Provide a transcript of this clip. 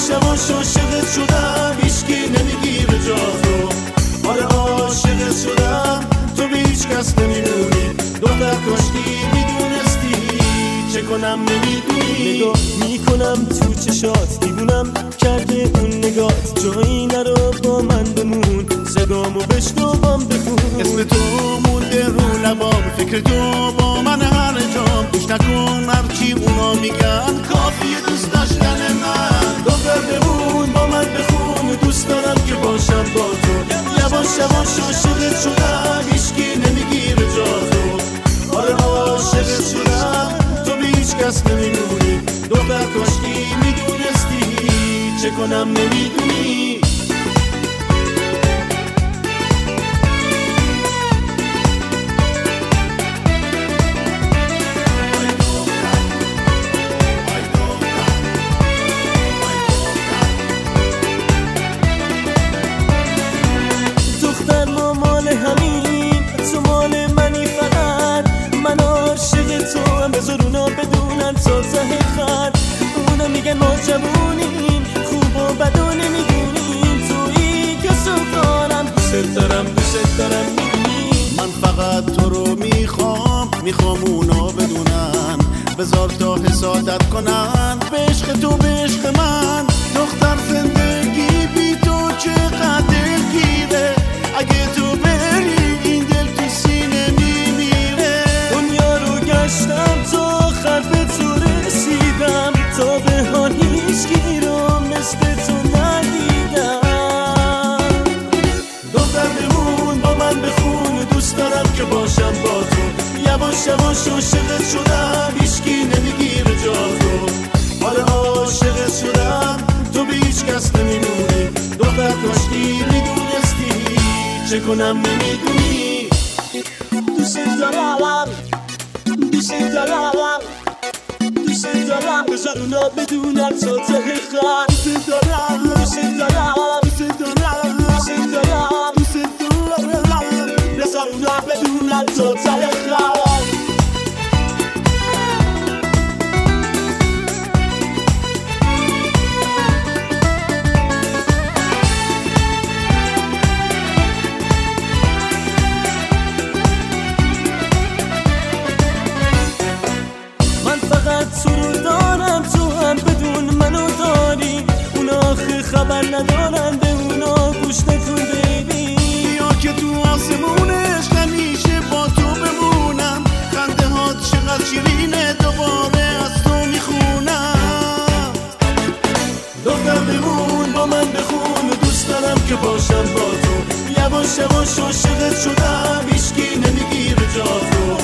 یواش یواش عاشقت شدم، هیچکی نمیگیره جاتو. آره عاشقت شدم، تو به هیچ کس نمیمونی. دختر کاشکی میدونستی چه کنم نمیدونی. نگاه میکنم تو چشات، دیوونم کرده اون نگات. جایی نرو با من بمون، صدامو بشنوام بخون. اسم تو مونده رو لبام، فکر تو با من هر جام. گوش نکن هرچی اونا میگن، کافیه دوست داشتن من. دختر بمون با من بخون، دوست دارم که باشم با تو. یواش یواش عاشقت شدم، هیچکی نمیگیره جاتو. آره عاشقت شدم، تو به هیچ کس نمیمونی. دختر کاشکی میدونستی چه کنم نمیدونی. دختر ما مال همین، تو مال منی فقط. من عاشق تو هم، بذار اونا بدونن تا ته خط. اونا میگن ما جوونیم، خوب و بدو نمیدونیم. تویی که سوکانم، دوست دارم دوست دارم میدونی. من فقط تو رو میخوام اونا بدونن. بذار تا حسادت کنن به عشق تو، به عشق من. دختر زندگی بی تو چقدر دلگیره. اگه تو بری این دل تو سینه میمیره. دنیا رو گشتم تا آخر به تو رسیدم، تا به حال هیچکی رو مثل تو ندیدم. دختر بمون با من بخون، دوست دارم که باشم با تو. یواش یواش عاشقت شدم، هیچکی نمیگیره جاتو. آره عاشقت شدم، تو به هیچ کس نمیمونی. دختر کاشکی میدونستی چه کنم نمیدونی. دوست دارم دوست دارم دوست دارم، بذار اونا بدونن تا ته خط. دوست دارم دوست دارم دوست دارم دوست دارم دوست دارم، بذار اونا بدونن تا ته خط. تو رو دارم، تو هم بدون منو داری. اونا آخه خبر ندارن، به اونا گوش نکن بیبی. بیا که تو آسمونش همیشه با تو بمونم. خنده هات چقدر شیرینه، دوباره از تو میخونم. دختر بمون با من بخون، دوست دارم که باشم با تو. یواش یواش عاشقت شدم، هیچکی نمیگیره جاتو.